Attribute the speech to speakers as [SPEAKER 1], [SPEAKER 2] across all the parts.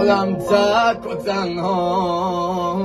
[SPEAKER 1] خودم تک و تنها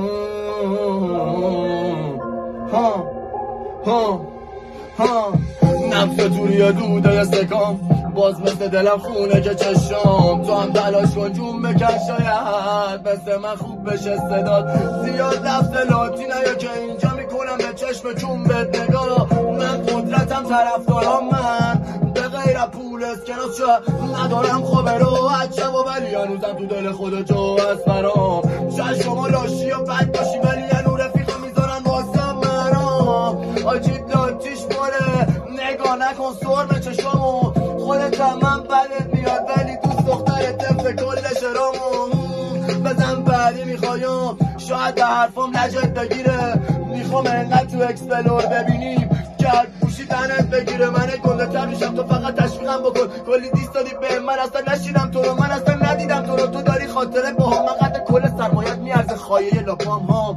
[SPEAKER 1] نفس توری دوده استکام باز مثل دلم خونه که چشام تو هم تلاش کن جون بکن شاید مثل من خوب بشه صداد زیاد لفظ لاتینه یا که اینجا میکنم به چشم جون بهت نگاه من قدرتم طرفدارم من به غیر پول اسکناس شاید ندارم خوبه رو عجب و ولی هنوزم تو دل خود جو هست برام شاید شما لاشی و بد باشی ولی هنو رفیقا میذارن واسم مرام آجید لاتیش باره نگاه نکن سرم چشمامو خودت هم من بدت میاد ولی دوست دخترت طفل کل شرامو بزن بعدی میخوایم شاید به حرفم لجت بگیره میخوام انقدر تو اکسپلور ببینیم گرد پوشی تنت بگیره من گنده تر میشم تو فقط تشویقم بکن کلی دیست دادی به من اصلا نشیدم تو رو من اصلا ندیدم تو رو تو داری خاطره با هم من قد کل سرمایت میارزه خایه لاپام ها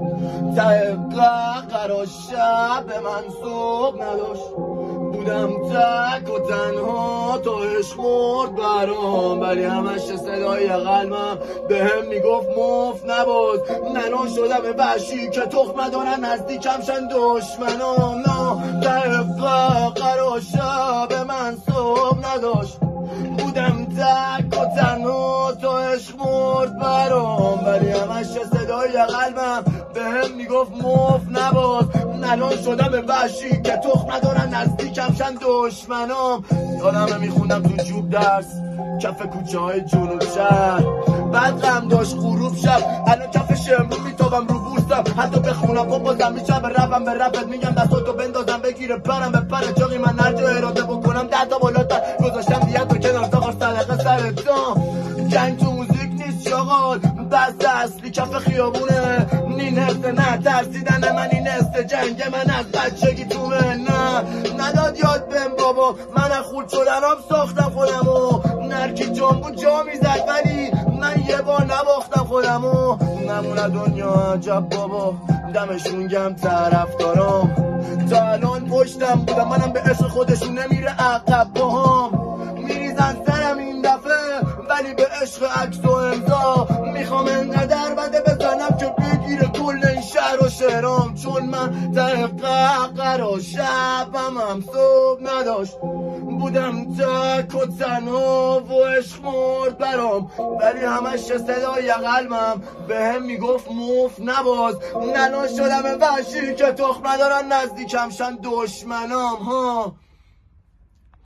[SPEAKER 1] دقیقه قرار شب به من صبح نداشت بودم تک و تنها تو عشق مرد برام ولی همش صدای قلبم به هم میگفت مفت نباز منو شدم وحشی که تخم دارن نزدیکم شن دشمنام نه دقیقه قرار شب به من صبح نداشت بودم تک و تنها تو عشق مرد برام ولی همش صدای قلبم به هم میگفت مفت نباز الان شدم وحشی که تخم ندارن نزدیکم شن دشمنام یادمه میخوندم تو جوب درس کف کوچه های جنوب شهر بعد غم داشت غروب شب الان کف شمرون میتابم رو بورسم حتی بخونم و بازم میشم به ربم به ربت میگم دستاتو بندازم بگیره پرم به پر جاقی من هر جا اراده بکنم 10 تا بالاتر گذاشتم دیت و کنار تا صدقه سرتان جنگ تو موزیک نیست شاغال بس اصلی کف خیابونه نینسته نه ترسیدن من اینسته جنگ من از بچگی تومه نه نداد یاد بهم بابا من از خود شدنم ساختم خودمو نرکی جنبو جا میزد ولی من یه بار نباختم خودمو نمونه دنیا عجب بابا دمشون گم طرفدارام تا الان پشتم بودم منم به عشق خودشون نمیره عقب باهام میریزن سرم این دفعه ولی به عشق عکس و امضا میخوام انقدر بده بزنم که بگیره کل این شهر و شهرام چون من دقیقه قرار شبم هم صبح نداشت بودم تک و تنها و عشق مرد برام ولی همش صدای قلبم به هم میگفت مفت نباز نلان شدم وحشی که تخم ندارن نزدیکم شن دشمنام ها